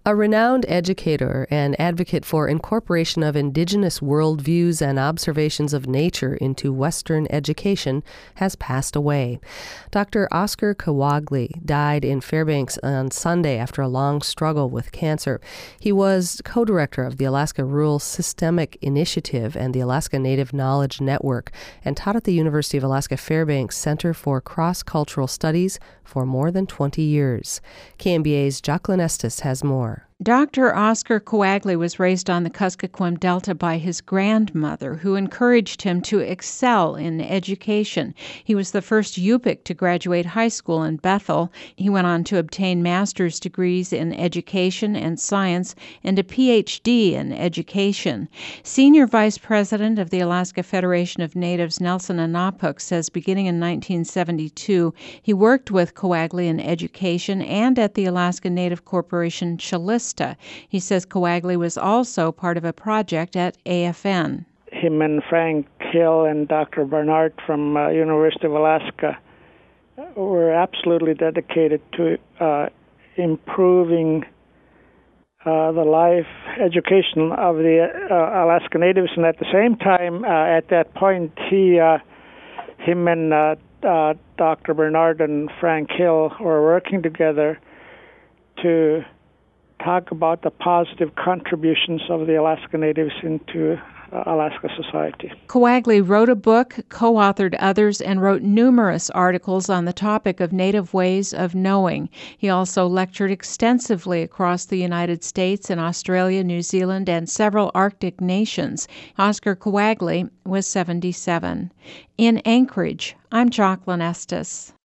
A renowned educator and advocate for incorporation of indigenous worldviews and observations of nature into Western education has passed away. Dr. Oscar Kawagli died in Fairbanks on Sunday after a long struggle with cancer. He was co-director of the Alaska Rural Systemic Initiative and the Alaska Native Knowledge Network and taught at the University of Alaska Fairbanks Center for Cross-Cultural Studies for more than 20 years. KMBA's Jacqueline Estes has more. Dr. Oscar Kawagli was raised on the Kuskokwim Delta by his grandmother, who encouraged him to excel in education. He was the first Yupik to graduate high school in Bethel. He went on to obtain master's degrees in education and science and a Ph.D. in education. Senior Vice President of the Alaska Federation of Natives, Nelson Anapuk, says beginning in 1972, he worked with Kawagli in education and at the Alaska Native Corporation Chalista. He says Kawagli was also part of a project at AFN. Him and Frank Hill and Dr. Bernard from University of Alaska were absolutely dedicated to improving the life education of the Alaska Natives. And at the same time, at that point, him and Dr. Bernard and Frank Hill were working together to talk about the positive contributions of the Alaska Natives into Alaska society. Kawagli wrote a book, co-authored others, and wrote numerous articles on the topic of Native ways of knowing. He also lectured extensively across the United States and Australia, New Zealand, and several Arctic nations. Oscar Kawagli was 77. In Anchorage, I'm Jacqueline Estes.